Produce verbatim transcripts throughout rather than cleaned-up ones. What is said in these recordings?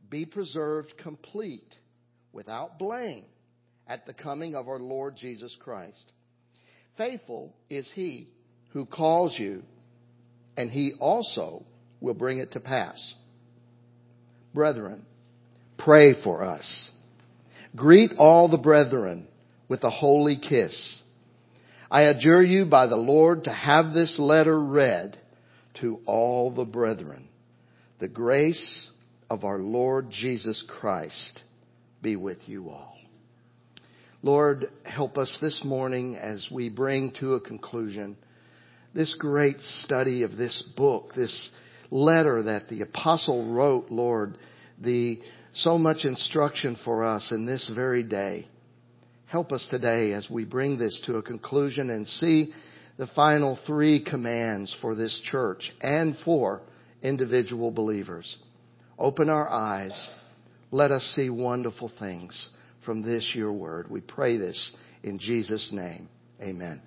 be preserved complete, without blame, at the coming of our Lord Jesus Christ. Faithful is He who calls you, and He also will bring it to pass. Brethren, pray for us. Greet all the brethren with a holy kiss. I adjure you by the Lord to have this letter read to all the brethren. The grace of our Lord Jesus Christ be with you all. Lord, help us this morning as we bring to a conclusion this great study of this book, this letter that the apostle wrote, Lord, the so much instruction for us in this very day. Help us today as we bring this to a conclusion and see the final three commands for this church and for individual believers. Open our eyes. Let us see wonderful things from this, your word. We pray this in Jesus' name. Amen.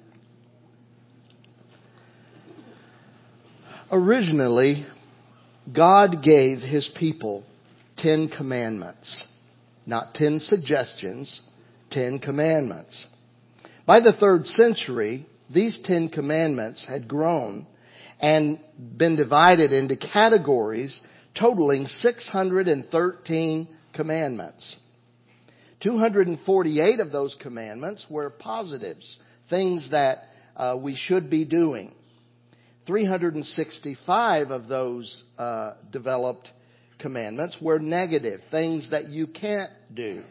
Originally, God gave His people Ten Commandments. Not ten suggestions, Ten Commandments. By the third century, these Ten Commandments had grown and been divided into categories totaling six hundred thirteen commandments. two hundred forty-eight of those commandments were positives, things that uh, we should be doing. three hundred sixty-five of those uh, developed commandments were negative, things that you can't do.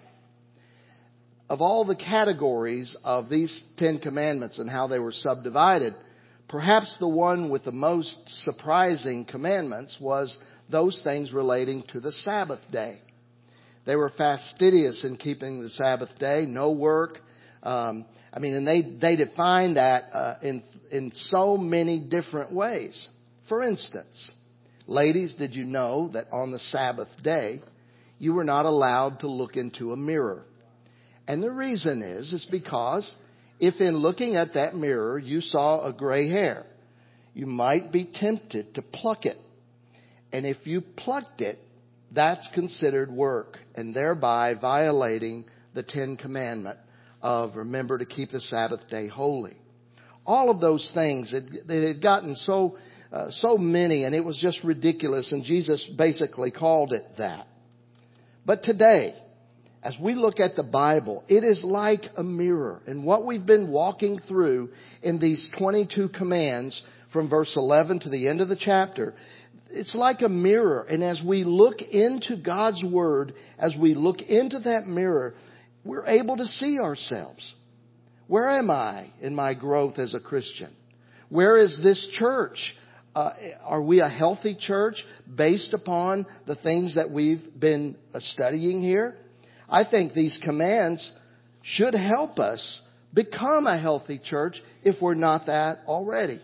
Of all the categories of these Ten Commandments and how they were subdivided, perhaps the one with the most surprising commandments was those things relating to the Sabbath day. They were fastidious in keeping the Sabbath day, no work. Um, I mean, and they, they defined that uh, in, in so many different ways. For instance, ladies, did you know that on the Sabbath day, you were not allowed to look into a mirror? And the reason is, is because if in looking at that mirror you saw a gray hair, you might be tempted to pluck it. And if you plucked it, that's considered work and thereby violating the Ten Commandment of remember to keep the Sabbath day holy. All of those things, it, it had gotten so uh, so many, and it was just ridiculous, and Jesus basically called it that. But today, as we look at the Bible, it is like a mirror. And what we've been walking through in these twenty-two commands from verse eleven to the end of the chapter, it's like a mirror. And as we look into God's Word, as we look into that mirror, we're able to see ourselves. Where am I in my growth as a Christian? Where is this church? Uh, are we a healthy church based upon the things that we've been studying here? I think these commands should help us become a healthy church if we're not that already.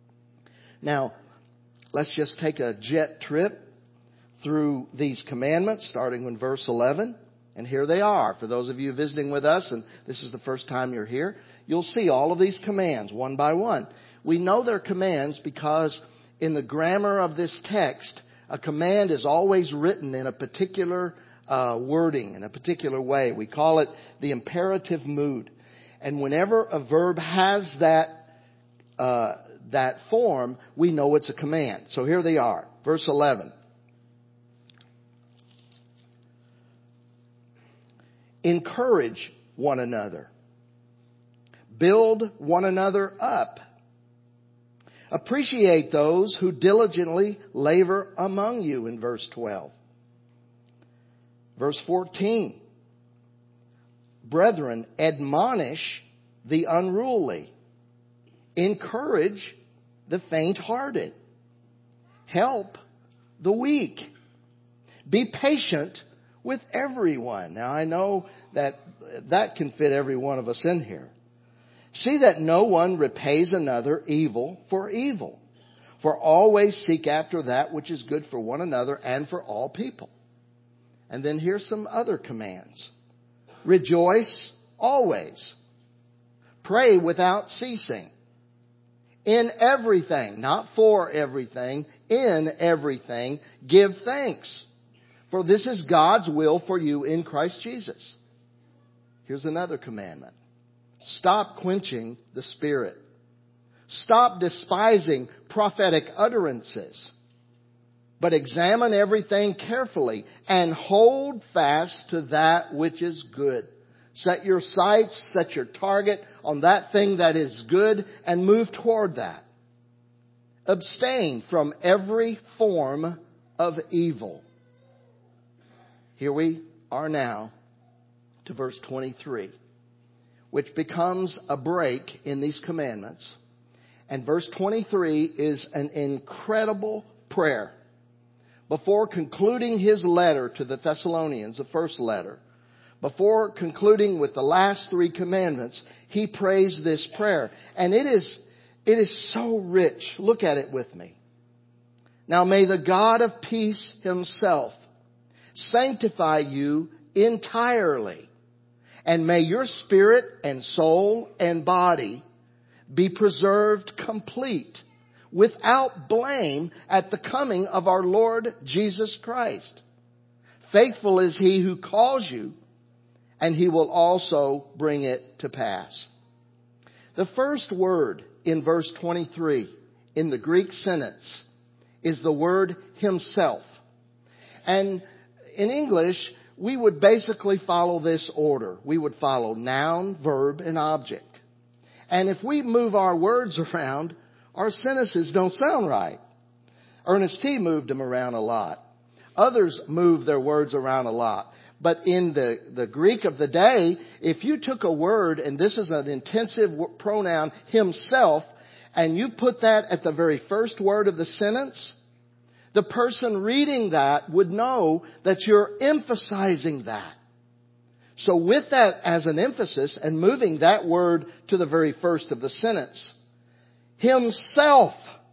Now, let's just take a jet trip through these commandments, starting with verse eleven. And here they are. For those of you visiting with us, and this is the first time you're here, you'll see all of these commands one by one. We know they're commands because in the grammar of this text, a command is always written in a particular uh, wording, in a particular way. We call it the imperative mood. And whenever a verb has that uh, that form, we know it's a command. So here they are. Verse eleven. Encourage one another. Build one another up. Appreciate those who diligently labor among you in verse twelve. Verse fourteen. Brethren, admonish the unruly. Encourage the faint-hearted. Help the weak. Be patient with everyone. Now I know that that can fit every one of us in here. See that no one repays another evil for evil. For always seek after that which is good for one another and for all people. And then here's some other commands. Rejoice always. Pray without ceasing. In everything, not for everything, in everything, give thanks. For this is God's will for you in Christ Jesus. Here's another commandment. Stop quenching the Spirit. Stop despising prophetic utterances. But examine everything carefully and hold fast to that which is good. Set your sights, set your target on that thing that is good and move toward that. Abstain from every form of evil. Here we are now to verse twenty-three, which becomes a break in these commandments. And verse twenty-three is an incredible prayer. Before concluding his letter to the Thessalonians, the first letter, before concluding with the last three commandments, he prays this prayer. And it is, it is so rich. Look at it with me. Now may the God of peace himself sanctify you entirely, and may your spirit and soul and body be preserved complete, without blame at the coming of our Lord Jesus Christ. Faithful is he who calls you, and he will also bring it to pass. The first word in verse twenty-three in the Greek sentence is the word himself. And in English, we would basically follow this order. We would follow noun, verb, and object. And if we move our words around, our sentences don't sound right. Ernest T. moved them around a lot. Others move their words around a lot. But in the, the Greek of the day, if you took a word, and this is an intensive pronoun, himself, and you put that at the very first word of the sentence, the person reading that would know that you're emphasizing that. So with that as an emphasis and moving that word to the very first of the sentence, himself,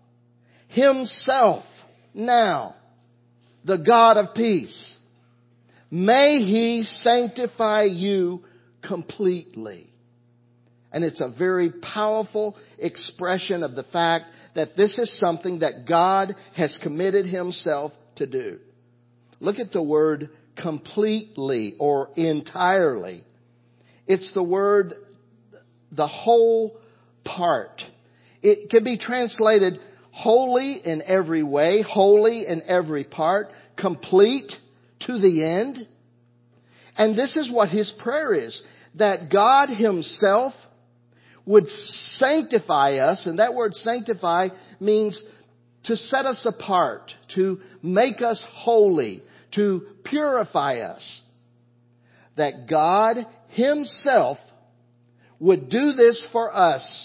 himself, now, the God of peace, may he sanctify you completely. And it's a very powerful expression of the fact that this is something that God has committed himself to do. Look at the word completely or entirely. It's the word, the whole part. It can be translated wholly in every way, wholly in every part, complete to the end. And this is what his prayer is, that God himself would sanctify us, and that word sanctify means to set us apart, to make us holy, to purify us. That God himself would do this for us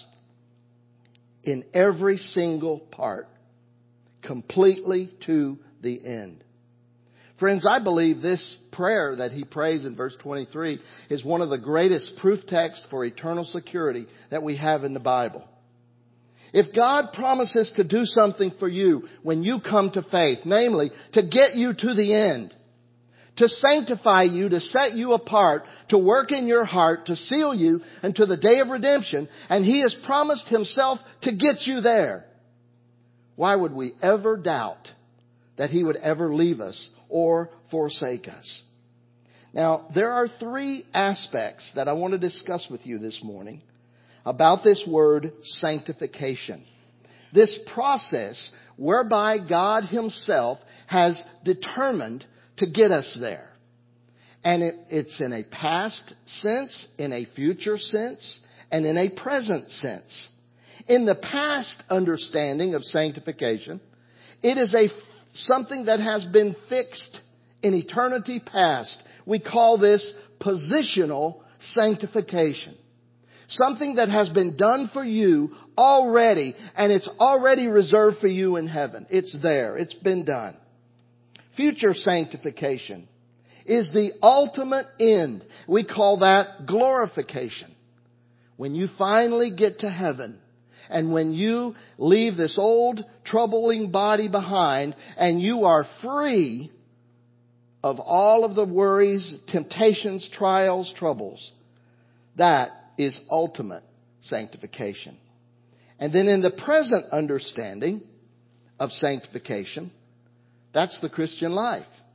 in every single part, completely to the end. Friends, I believe this prayer that he prays in verse twenty-three is one of the greatest proof texts for eternal security that we have in the Bible. If God promises to do something for you when you come to faith, namely to get you to the end, to sanctify you, to set you apart, to work in your heart, to seal you unto the day of redemption, and he has promised himself to get you there, why would we ever doubt that he would ever leave us or forsake us? Now, there are three aspects that I want to discuss with you this morning about this word sanctification. This process whereby God himself has determined to get us there. And it, it's in a past sense, in a future sense, and in a present sense. In the past understanding of sanctification, it is a something that has been fixed in eternity past. We call this positional sanctification. Something that has been done for you already, and it's already reserved for you in heaven. It's there. It's been done. Future sanctification is the ultimate end. We call that glorification. When you finally get to heaven, and when you leave this old troubling body behind and you are free of all of the worries, temptations, trials, troubles, that is ultimate sanctification. And then in the present understanding of sanctification, that's the Christian life.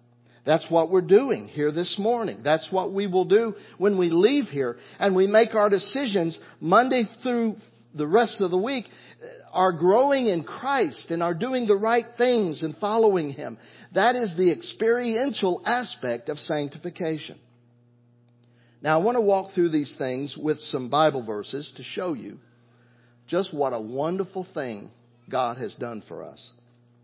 That's what we're doing here this morning. That's what we will do when we leave here and we make our decisions Monday through the rest of the week, are growing in Christ and are doing the right things and following Him. That is the experiential aspect of sanctification. Now I want to walk through these things with some Bible verses to show you just what a wonderful thing God has done for us.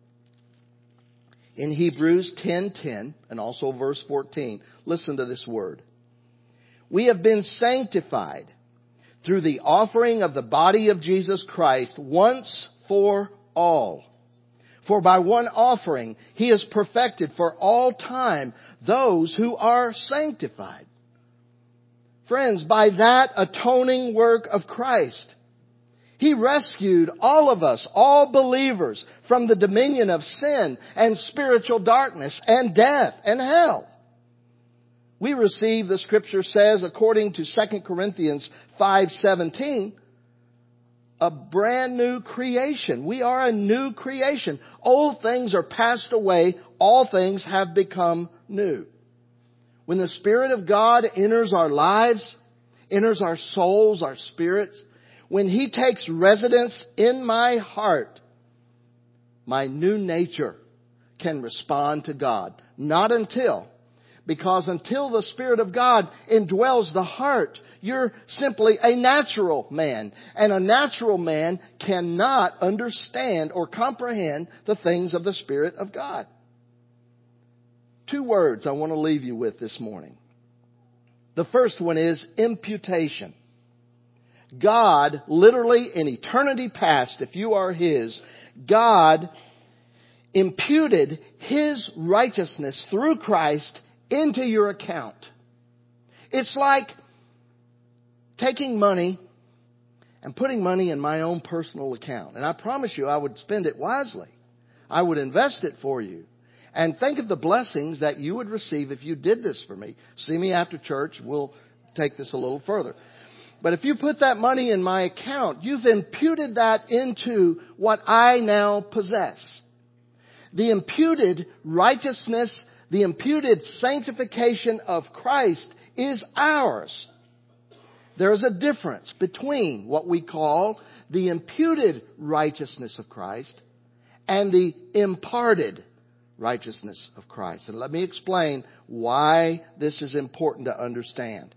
In Hebrews ten ten and also verse fourteen, listen to this word. We have been sanctified through the offering of the body of Jesus Christ once for all. For by one offering He has perfected for all time those who are sanctified. Friends, by that atoning work of Christ, He rescued all of us, all believers, from the dominion of sin and spiritual darkness and death and hell. We receive, the Scripture says, according to Second Corinthians five seventeen, a brand new creation. We are a new creation. Old things are passed away. All things have become new. When the Spirit of God enters our lives, enters our souls, our spirits, when He takes residence in my heart, my new nature can respond to God. Not until, because until the Spirit of God indwells the heart, you're simply a natural man. And a natural man cannot understand or comprehend the things of the Spirit of God. Two words I want to leave you with this morning. The first one is imputation. God, literally in eternity past, if you are His, God imputed His righteousness through Christ into your account. It's like taking money and putting money in my own personal account. And I promise you I would spend it wisely. I would invest it for you. And think of the blessings that you would receive if you did this for me. See me after church. We'll take this a little further. But if you put that money in my account, you've imputed that into what I now possess. The imputed righteousness, the imputed sanctification of Christ is ours. There is a difference between what we call the imputed righteousness of Christ and the imparted righteousness of Christ. And let me explain why this is important to understand.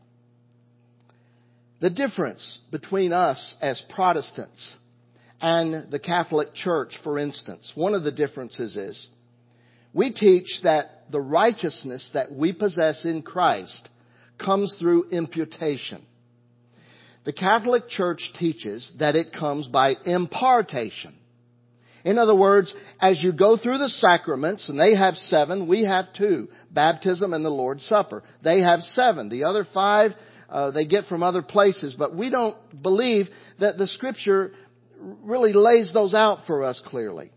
The difference between us as Protestants and the Catholic Church, for instance, one of the differences is we teach that the righteousness that we possess in Christ comes through imputation. The Catholic Church teaches that it comes by impartation. In other words, as you go through the sacraments, and they have seven, we have two, baptism and the Lord's Supper. They have seven. The other five, uh, they get from other places, but we don't believe that the Scripture really lays those out for us clearly.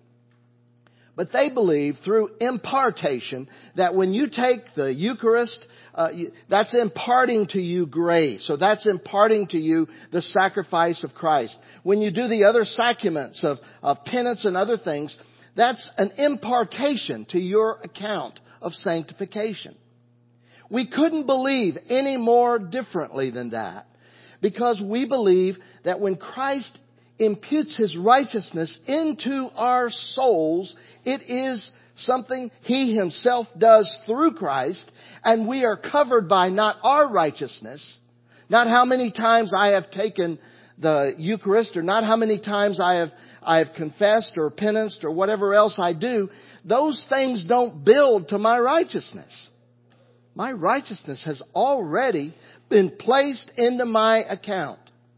But they believe through impartation that when you take the Eucharist, uh, that's imparting to you grace. So that's imparting to you the sacrifice of Christ. When you do the other sacraments of, of penance and other things, that's an impartation to your account of sanctification. We couldn't believe any more differently than that, because we believe that when Christ imputes His righteousness into our souls, it is something He Himself does through Christ, and we are covered by not our righteousness, not how many times I have taken the Eucharist, or not how many times I have I have confessed or penanced or whatever else I do. Those things don't build to my righteousness. My righteousness has already been placed into my account.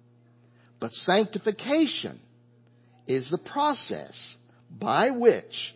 But sanctification is the process by which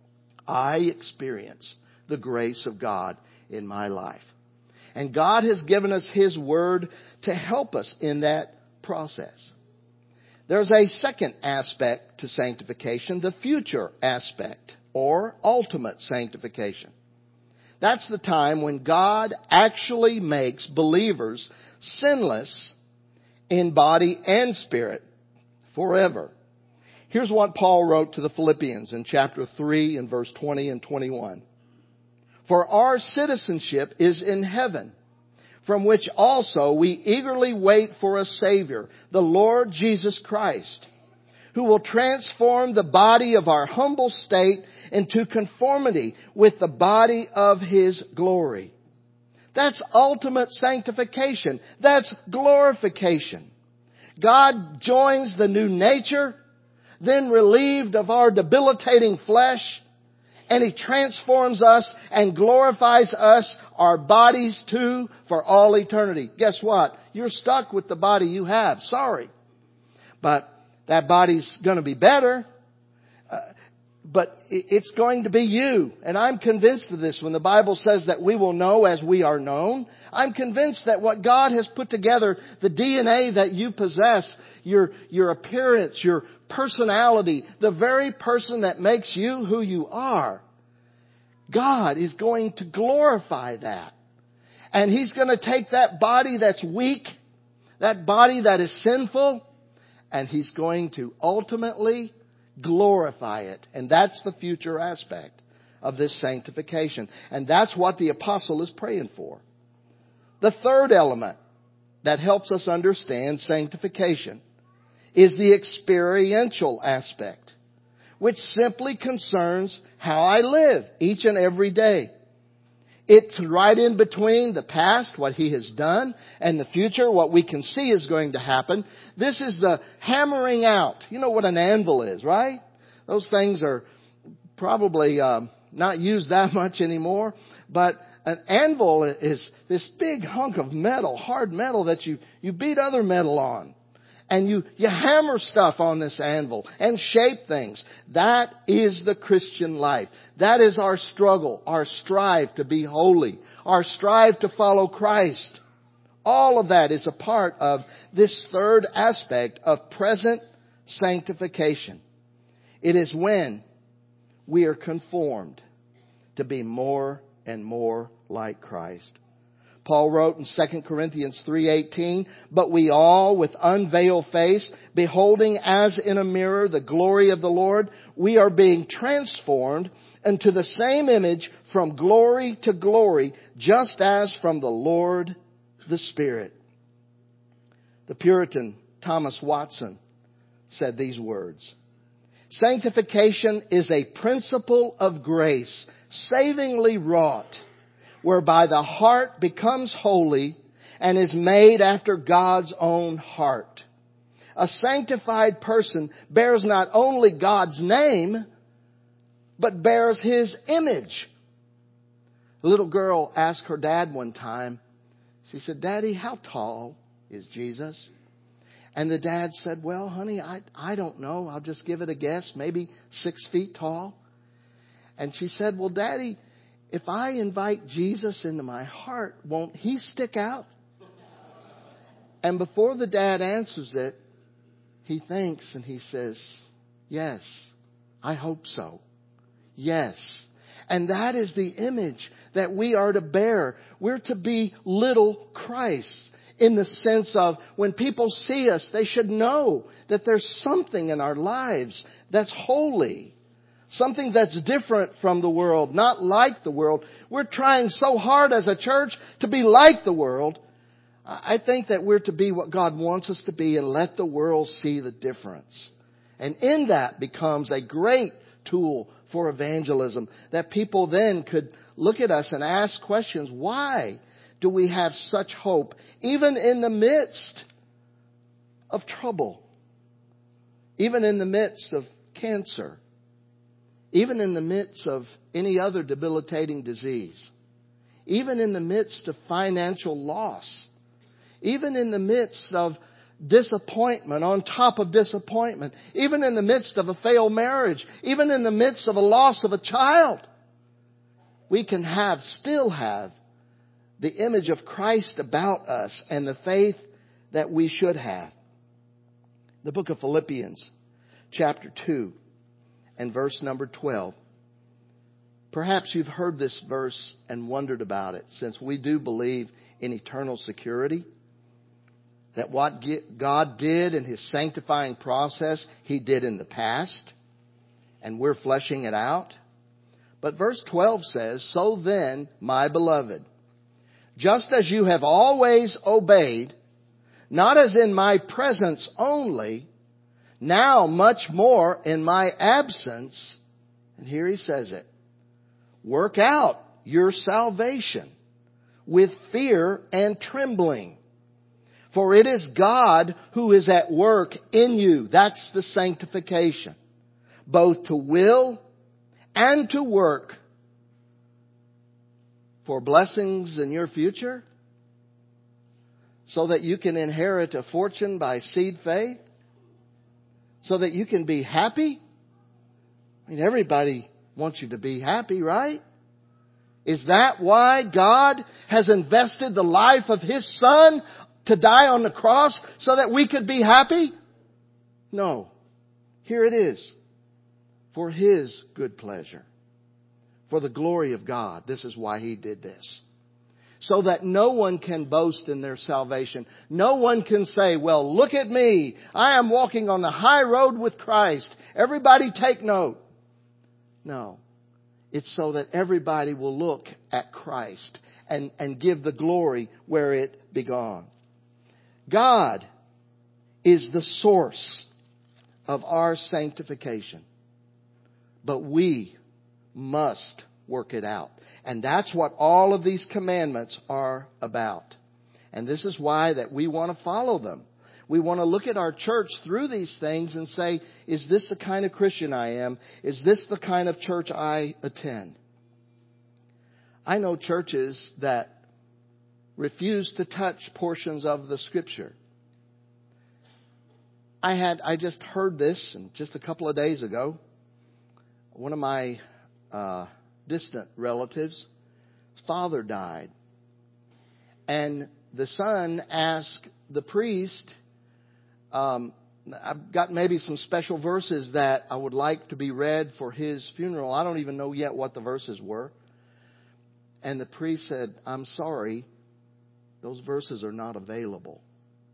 I experience the grace of God in my life. And God has given us His Word to help us in that process. There's a second aspect to sanctification, the future aspect, or ultimate sanctification. That's the time when God actually makes believers sinless in body and spirit forever. Here's what Paul wrote to the Philippians in chapter three and verse twenty and twenty-one. For our citizenship is in heaven, from which also we eagerly wait for a Savior, the Lord Jesus Christ, who will transform the body of our humble state into conformity with the body of His glory. That's ultimate sanctification. That's glorification. God joins the new nature, then relieved of our debilitating flesh, and He transforms us and glorifies us, our bodies too, for all eternity. Guess what? You're stuck with the body you have. Sorry. But that body's going to be better. Uh, but it's going to be you. And I'm convinced of this when the Bible says that we will know as we are known. I'm convinced that what God has put together, the D N A that you possess, your, your appearance, your personality, the very person that makes you who you are, God is going to glorify that. And He's going to take that body that's weak, that body that is sinful, and He's going to ultimately glorify it. And that's the future aspect of this sanctification. And that's what the apostle is praying for. The third element that helps us understand sanctification is the experiential aspect, which simply concerns how I live each and every day. It's right in between the past, what He has done, and the future, what we can see is going to happen. This is the hammering out. You know what an anvil is, right? Those things are probably um, not used that much anymore. But an anvil is this big hunk of metal, hard metal that you, you beat other metal on. And you, you hammer stuff on this anvil and shape things. That is the Christian life. That is our struggle, our strive to be holy, our strive to follow Christ. All of that is a part of this third aspect of present sanctification. It is when we are conformed to be more and more like Christ. Paul wrote in Second Corinthians three eighteen, "But we all with unveiled face, beholding as in a mirror the glory of the Lord, we are being transformed into the same image from glory to glory, just as from the Lord the Spirit." The Puritan Thomas Watson said these words, "Sanctification is a principle of grace, savingly wrought, whereby the heart becomes holy and is made after God's own heart. A sanctified person bears not only God's name, but bears His image." A little girl asked her dad one time, she said, "Daddy, how tall is Jesus?" And the dad said, "Well, honey, I, I don't know. I'll just give it a guess. Maybe six feet tall." And she said, "Well, Daddy, if I invite Jesus into my heart, won't He stick out?" And before the dad answers it, he thinks and he says, "Yes, I hope so. Yes." And that is the image that we are to bear. We're to be little Christ in the sense of when people see us, they should know that there's something in our lives that's holy. Something that's different from the world, not like the world. We're trying so hard as a church to be like the world. I think that we're to be what God wants us to be and let the world see the difference. And in that becomes a great tool for evangelism, that people then could look at us and ask questions. Why do we have such hope, even in the midst of trouble, even in the midst of cancer, even in the midst of any other debilitating disease, even in the midst of financial loss, even in the midst of disappointment on top of disappointment, even in the midst of a failed marriage, even in the midst of a loss of a child, we can have, still have, the image of Christ about us and the faith that we should have. The book of Philippians, chapter two, and verse number twelve. Perhaps you've heard this verse and wondered about it, since we do believe in eternal security. That what God did in His sanctifying process, He did in the past. And we're fleshing it out. But verse twelve says, "So then, my beloved, just as you have always obeyed, not as in my presence only, now much more in my absence," and here he says it, "work out your salvation with fear and trembling. For it is God who is at work in you." That's the sanctification. "Both to will and to work for blessings in your future, so that you can inherit a fortune by seed faith, so that you can be happy." I mean, everybody wants you to be happy, right? Is that why God has invested the life of His Son to die on the cross so that we could be happy? No. Here it is. For His good pleasure. For the glory of God. This is why He did this. So that no one can boast in their salvation. No one can say, "Well, look at me. I am walking on the high road with Christ. Everybody take note." No. It's so that everybody will look at Christ and, and give the glory where it began. God is the source of our sanctification. But we must work it out. And that's what all of these commandments are about. And this is why that we want to follow them. We want to look at our church through these things and say, is this the kind of Christian I am? Is this the kind of church I attend? I know churches that refuse to touch portions of the Scripture. I had, I just heard this and just a couple of days ago. One of my uh, distant relatives, his father died. And the son asked the priest, um, I've got maybe some special verses that I would like to be read for his funeral. I don't even know yet what the verses were. And the priest said, "I'm sorry, those verses are not available."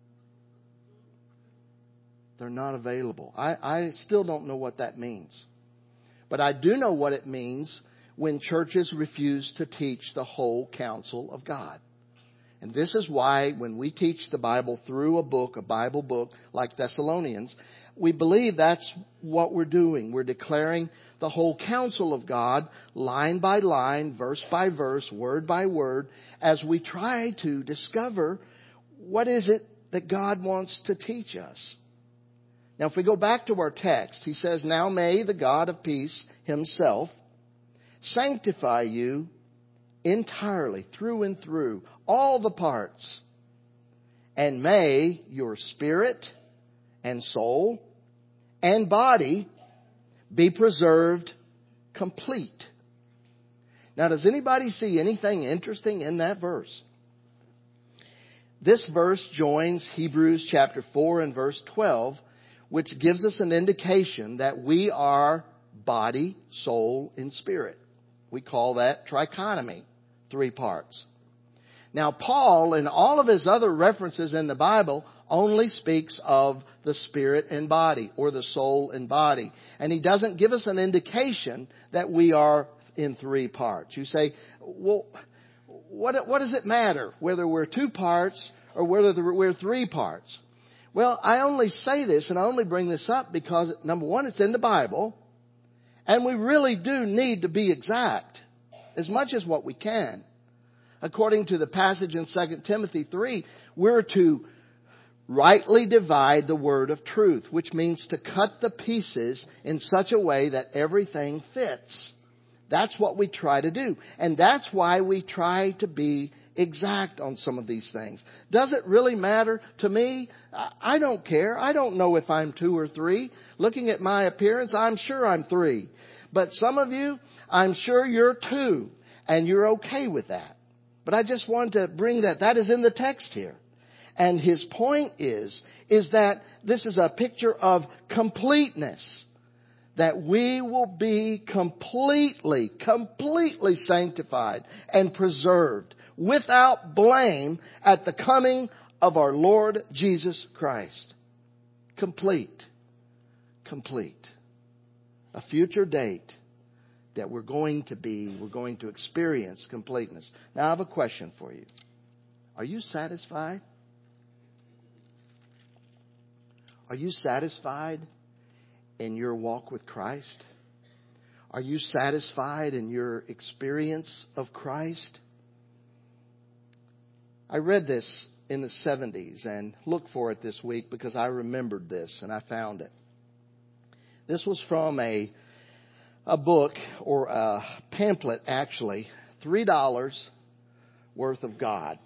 They're not available. I, I still don't know what that means. But I do know what it means when churches refuse to teach the whole counsel of God. And this is why when we teach the Bible through a book, a Bible book like Thessalonians, we believe that's what we're doing. We're declaring the whole counsel of God, line by line, verse by verse, word by word, as we try to discover what is it that God wants to teach us. Now, if we go back to our text, he says, "Now may the God of peace Himself sanctify you entirely, through and through, all the parts. And may your spirit and soul and body be preserved complete." Now, does anybody see anything interesting in that verse? This verse joins Hebrews chapter four and verse twelve, which gives us an indication that we are body, soul, and spirit. We call that trichotomy, three parts. Now, Paul, in all of his other references in the Bible, only speaks of the spirit and body, or the soul and body. And he doesn't give us an indication that we are in three parts. You say, well, what, what does it matter whether we're two parts or whether we're three parts? Well, I only say this and I only bring this up because, number one, it's in the Bible. And we really do need to be exact as much as what we can. According to the passage in Second Timothy three, we're to rightly divide the word of truth, which means to cut the pieces in such a way that everything fits. That's what we try to do. And that's why we try to be exact on some of these things. Does it really matter to me? I don't care. I don't know if I'm two or three. Looking at my appearance, I'm sure I'm three. But some of you, I'm sure you're two. And you're okay with that. But I just want to bring that. That is in the text here. And his point is, is that this is a picture of completeness. That we will be completely, completely sanctified and preserved without blame at the coming of our Lord Jesus Christ. Complete. Complete. A future date that we're going to be, we're going to experience completeness. Now I have a question for you. Are you satisfied? Are you satisfied in your walk with Christ? Are you satisfied in your experience of Christ? I read this in the seventies and looked for it this week because I remembered this and I found it. This was from a a book or a pamphlet, actually, three dollars worth of God.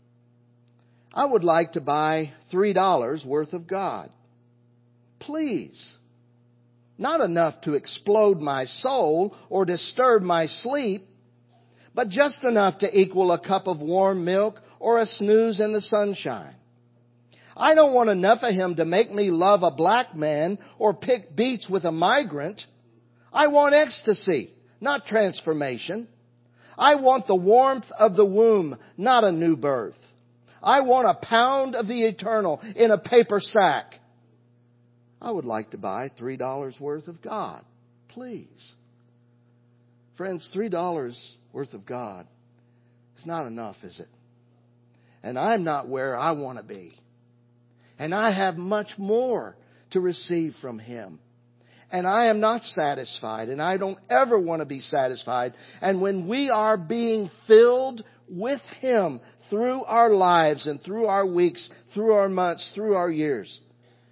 I would like to buy three dollars worth of God. Please. Not enough to explode my soul or disturb my sleep, but just enough to equal a cup of warm milk or a snooze in the sunshine. I don't want enough of Him to make me love a black man or pick beets with a migrant. I want ecstasy, not transformation. I want the warmth of the womb, not a new birth. I want a pound of the eternal in a paper sack. I would like to buy three dollars worth of God. Please. Friends, three dollars worth of God is not enough, is it? And I'm not where I want to be. And I have much more to receive from Him. And I am not satisfied. And I don't ever want to be satisfied. And when we are being filled with Him through our lives and through our weeks, through our months, through our years,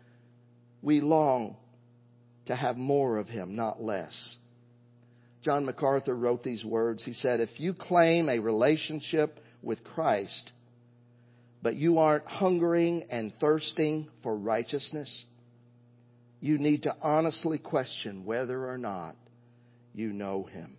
we long to have more of Him, not less. John MacArthur wrote these words. He said, if you claim a relationship with Christ, but you aren't hungering and thirsting for righteousness, you need to honestly question whether or not you know Him.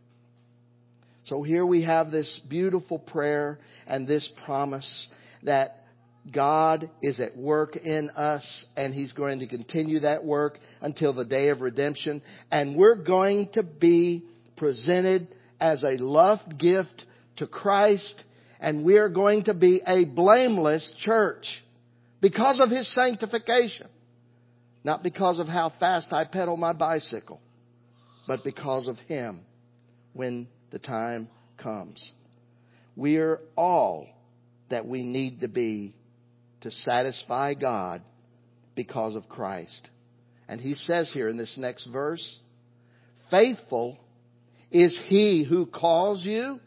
So here we have this beautiful prayer and this promise that God is at work in us, and He's going to continue that work until the day of redemption. And we're going to be presented as a loved gift to Christ, and we're going to be a blameless church because of His sanctification. Not because of how fast I pedal my bicycle, but because of Him when the time comes. We're all that we need to be to satisfy God because of Christ. And He says here in this next verse, faithful is He who calls you,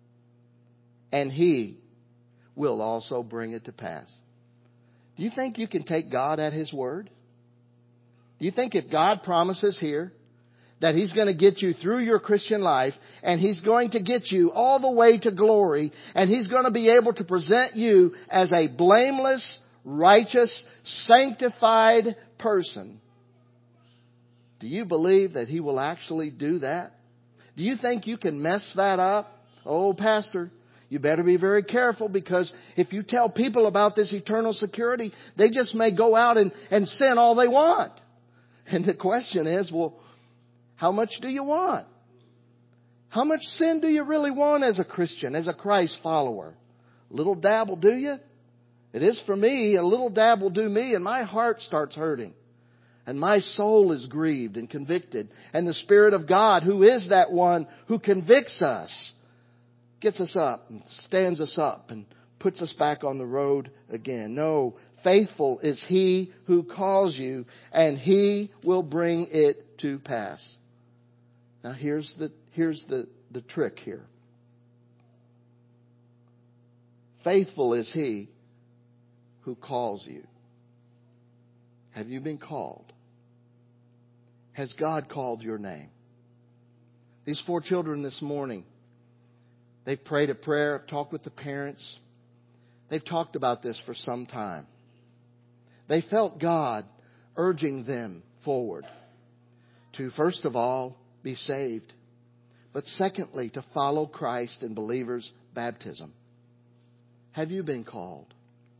and He will also bring it to pass. Do you think you can take God at His word? Do you think if God promises here that He's going to get you through your Christian life, and He's going to get you all the way to glory, and He's going to be able to present you as a blameless, righteous, sanctified person, do you believe that He will actually do that? Do you think you can mess that up? Oh, Pastor, you better be very careful, because if you tell people about this eternal security, they just may go out and, and sin all they want. And the question is, well, how much do you want? How much sin do you really want as a Christian, as a Christ follower? A little dab will do you? It is for me. A little dab will do me, and my heart starts hurting. And my soul is grieved and convicted. And the Spirit of God, who is that one who convicts us, gets us up and stands us up and puts us back on the road again. No, faithful is He who calls you, and He will bring it to pass. Now here's the, here's the, the trick here. Faithful is He who calls you. Have you been called? Has God called your name? These four children this morning, they've prayed a prayer, talked with the parents. They've talked about this for some time. They felt God urging them forward to, first of all, be saved, but secondly, to follow Christ in believers' baptism. Have you been called?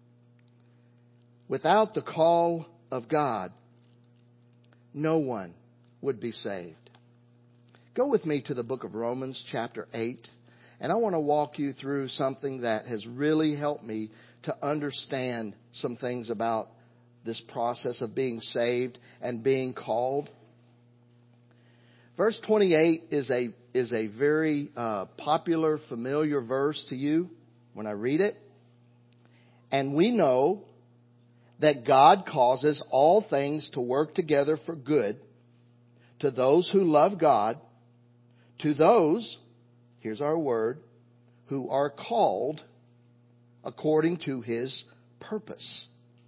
Without the call of God, no one would be saved. Go with me to the book of Romans chapter eight, and I want to walk you through something that has really helped me to understand some things about this process of being saved and being called. Verse twenty-eight is a is a very uh, popular, familiar verse to you when I read it. And we know that God causes all things to work together for good to those who love God, to those, here's our word, who are called according to His purpose.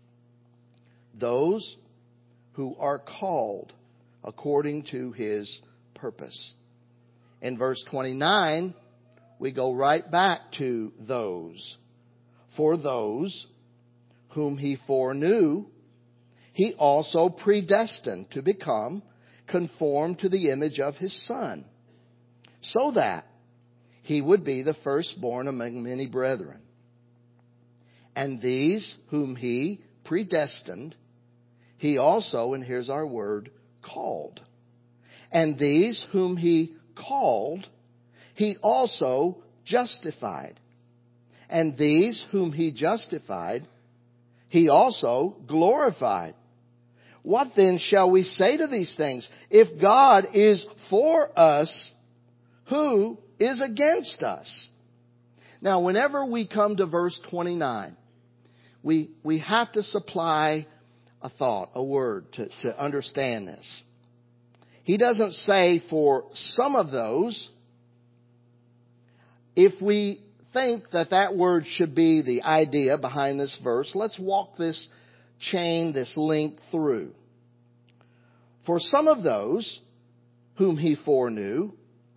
Those who are called according to His purpose. In verse twenty-nine, we go right back to those. For those whom He foreknew, He also predestined to become conformed to the image of His Son, so that He would be the firstborn among many brethren. And these whom He predestined, He also, and here's our word, called. And these whom He called, He also justified. And these whom He justified, He also glorified. What then shall we say to these things? If God is for us, who is against us? Now, whenever we come to verse twenty-nine, we, we have to supply a thought, a word to, to understand this. He doesn't say for some of those. If we think that that word should be the idea behind this verse, let's walk this chain, this link through. For some of those whom He foreknew,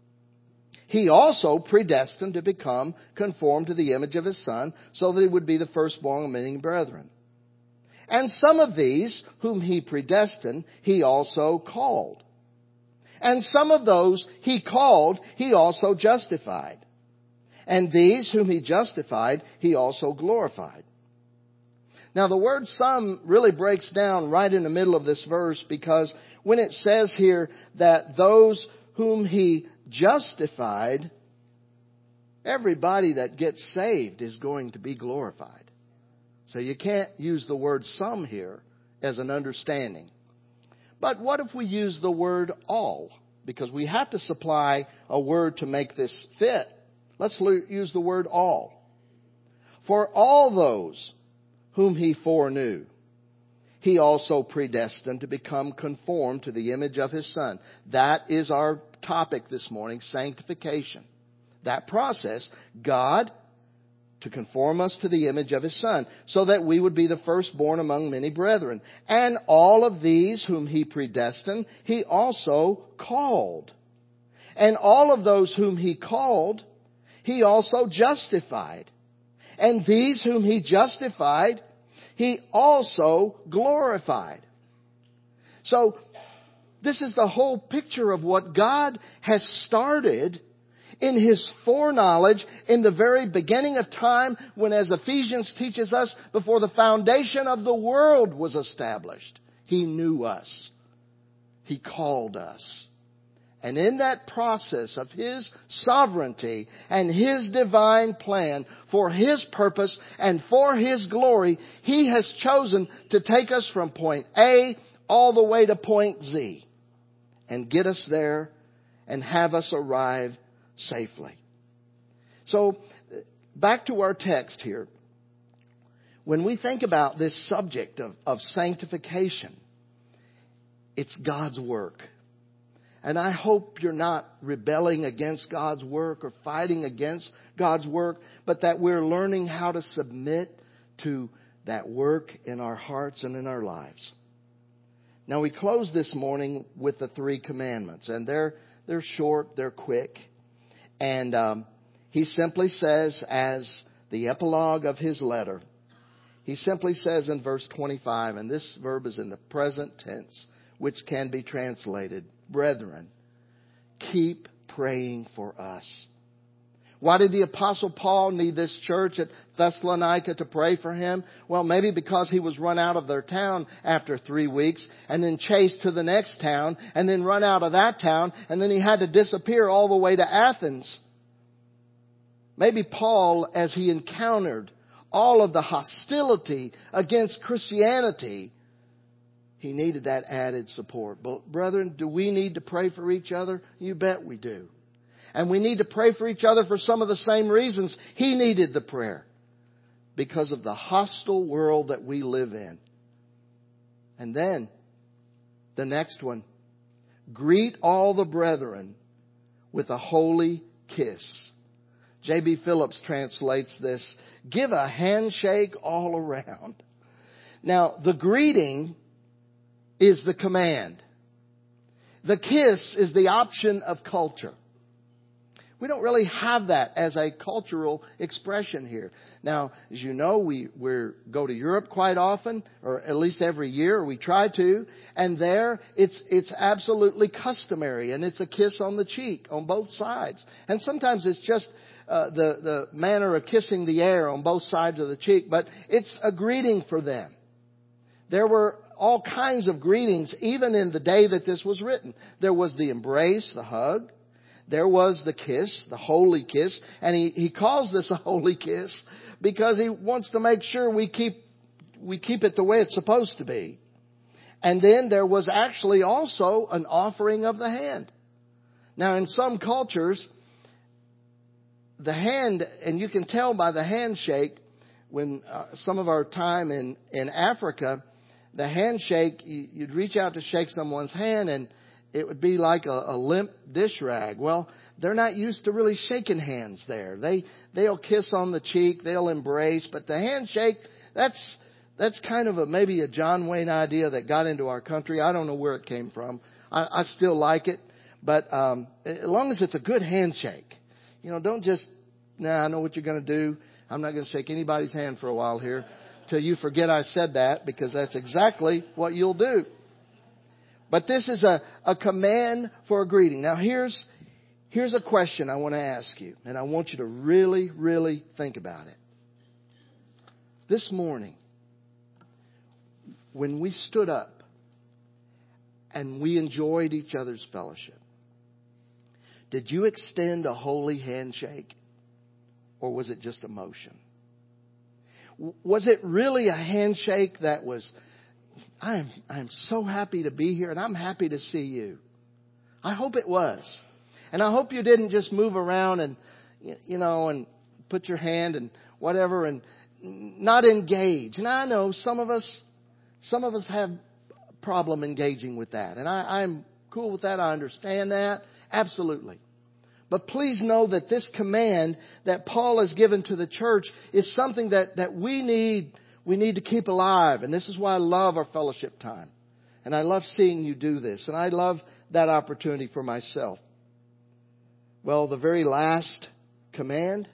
He also predestined to become conformed to the image of His Son, so that He would be the firstborn of many brethren. And some of these whom He predestined, He also called. And some of those He called, He also justified. And these whom He justified, He also glorified. Now the word some really breaks down right in the middle of this verse, because when it says here that those whom He justified, everybody that gets saved is going to be glorified. So you can't use the word some here as an understanding. But what if we use the word all? Because we have to supply a word to make this fit. Let's use the word all. For all those whom He foreknew, He also predestined to become conformed to the image of His Son. That is our topic this morning, sanctification. That process, God to conform us to the image of His Son, so that we would be the firstborn among many brethren. And all of these whom He predestined, He also called. And all of those whom He called, He also justified. And these whom He justified, He also glorified. So, this is the whole picture of what God has started in His foreknowledge in the very beginning of time, when, as Ephesians teaches us, before the foundation of the world was established, He knew us. He called us. And in that process of His sovereignty and His divine plan for His purpose and for His glory, He has chosen to take us from point A all the way to point Z and get us there and have us arrive safely. So, back to our text here. When we think about this subject of, of sanctification, it's God's work. And I hope you're not rebelling against God's work or fighting against God's work, but that we're learning how to submit to that work in our hearts and in our lives. Now, we close this morning with the three commandments, and they're they're short, they're quick. And um, He simply says, as the epilogue of His letter, He simply says in verse twenty-five, and this verb is in the present tense, which can be translated, brethren, keep praying for us. Why did the Apostle Paul need this church at Thessalonica to pray for him? Well, maybe because he was run out of their town after three weeks and then chased to the next town and then run out of that town and then he had to disappear all the way to Athens. Maybe Paul, as he encountered all of the hostility against Christianity, he needed that added support. But brethren, do we need to pray for each other? You bet we do. And we need to pray for each other for some of the same reasons he needed the prayer. Because of the hostile world that we live in. And then, the next one. Greet all the brethren with a holy kiss. J B Phillips translates this, give a handshake all around. Now, the greeting is the command. The kiss is the option of culture. We don't really have that as a cultural expression here. Now, as you know, we we go to Europe quite often, or at least every year, or we try to, and there it's it's absolutely customary, and it's a kiss on the cheek on both sides. And sometimes it's just uh, the the manner of kissing the air on both sides of the cheek, but it's a greeting for them. There were all kinds of greetings, even in the day that this was written. There was the embrace, the hug. There was the kiss, the holy kiss. And he, he calls this a holy kiss because he wants to make sure we keep, we keep it the way it's supposed to be. And then there was actually also an offering of the hand. Now, in some cultures, the hand, and you can tell by the handshake, when uh, some of our time in, in Africa, the handshake, you, you'd reach out to shake someone's hand and it would be like a, a limp dish rag. Well, they're not used to really shaking hands there. They, they'll kiss on the cheek, they'll embrace, but the handshake, that's, that's kind of a, maybe a John Wayne idea that got into our country. I don't know where it came from. I, I still like it, but, um, as long as it's a good handshake, you know, don't just, nah, I know what you're going to do. I'm not going to shake anybody's hand for a while here till you forget I said that, because that's exactly what you'll do. But this is a, a command for a greeting. Now here's, here's a question I want to ask you, and I want you to really, really think about it. This morning, when we stood up and we enjoyed each other's fellowship, did you extend a holy handshake, or was it just emotion? Was it really a handshake that was, I'm, I'm so happy to be here and I'm happy to see you? I hope it was. And I hope you didn't just move around and, you know, and put your hand and whatever and not engage. And I know some of us, some of us have problem engaging with that. And I, I'm cool with that. I understand that. Absolutely. But please know that this command that Paul has given to the church is something that, that we need, we need to keep alive. And this is why I love our fellowship time. And I love seeing you do this. And I love that opportunity for myself. Well, the very last command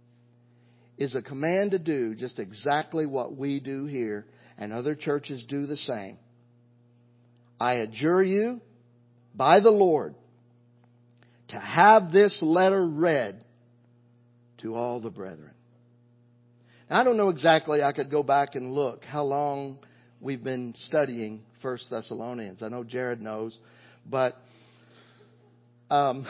is a command to do just exactly what we do here, and other churches do the same. I adjure you by the Lord to have this letter read to all the brethren. Now, I don't know exactly. I could go back and look how long we've been studying First Thessalonians. I know Jared knows. But um,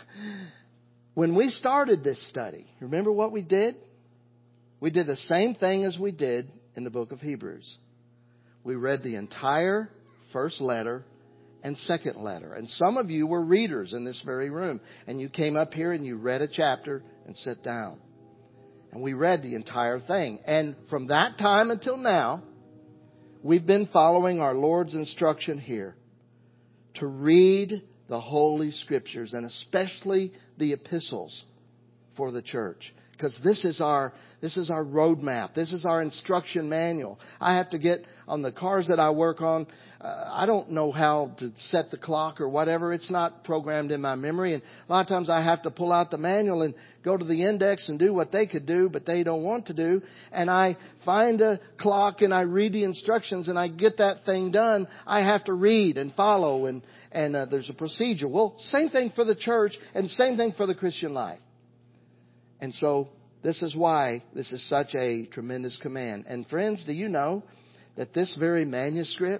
when we started this study, remember what we did? We did the same thing as we did in the book of Hebrews. We read the entire first letter and second letter. And some of you were readers in this very room. And you came up here and you read a chapter and sat down. And we read the entire thing. And from that time until now, we've been following our Lord's instruction here to read the Holy Scriptures, and especially the epistles for the church. Because this is our this is our roadmap. This is our instruction manual. I have to get on the cars that I work on. Uh, I don't know how to set the clock or whatever. It's not programmed in my memory. And a lot of times I have to pull out the manual and go to the index and do what they could do, but they don't want to do. And I find a clock and I read the instructions and I get that thing done. I have to read and follow, and, and uh, there's a procedure. Well, same thing for the church and same thing for the Christian life. And so this is why this is such a tremendous command. And friends, do you know that this very manuscript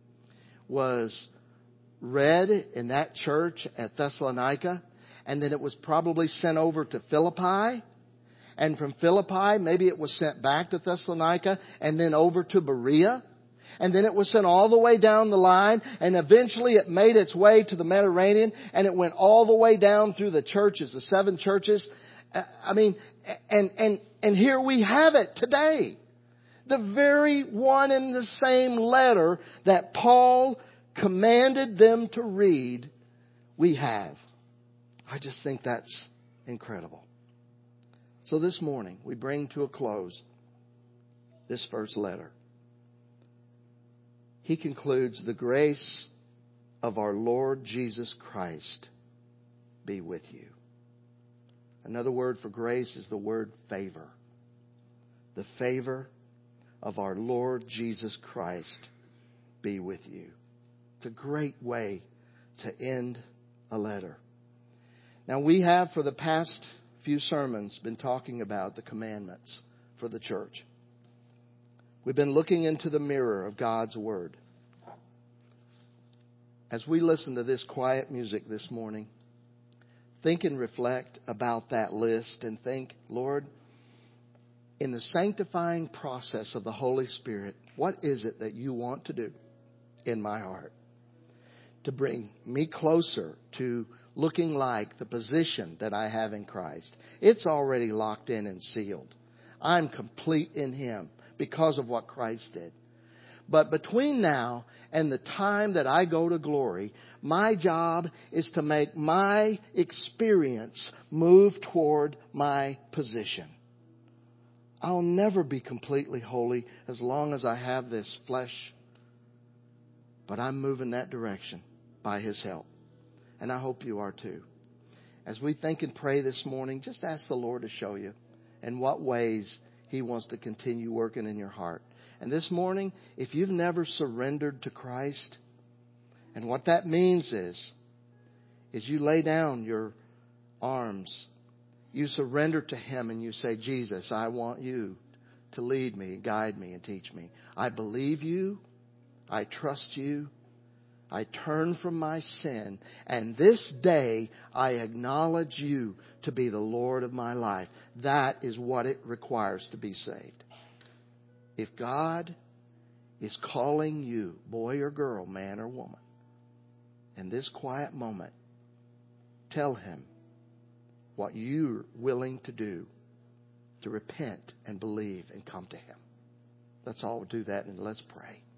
was read in that church at Thessalonica, and then it was probably sent over to Philippi, and from Philippi maybe it was sent back to Thessalonica and then over to Berea, and then it was sent all the way down the line, and eventually it made its way to the Mediterranean, and it went all the way down through the churches, the seven churches. I mean, and, and, and here we have it today. The very one in the same letter that Paul commanded them to read, we have. I just think that's incredible. So this morning, we bring to a close this first letter. He concludes, the grace of our Lord Jesus Christ be with you. Another word for grace is the word favor. The favor of our Lord Jesus Christ be with you. It's a great way to end a letter. Now, we have for the past few sermons been talking about the commandments for the church. We've been looking into the mirror of God's Word. As we listen to this quiet music this morning, think and reflect about that list and think, Lord, in the sanctifying process of the Holy Spirit, what is it that you want to do in my heart to bring me closer to looking like the position that I have in Christ? It's already locked in and sealed. I'm complete in Him because of what Christ did. But between now and the time that I go to glory, my job is to make my experience move toward my position. I'll never be completely holy as long as I have this flesh. But I'm moving that direction by His help. And I hope you are too. As we think and pray this morning, just ask the Lord to show you in what ways He wants to continue working in your heart. And this morning, if you've never surrendered to Christ, and what that means is, is you lay down your arms, you surrender to Him and you say, Jesus, I want you to lead me, guide me, and teach me. I believe you. I trust you. I turn from my sin, and this day I acknowledge you to be the Lord of my life. That is what it requires to be saved. If God is calling you, boy or girl, man or woman, in this quiet moment, tell Him what you're willing to do to repent and believe and come to Him. Let's all do that and let's pray.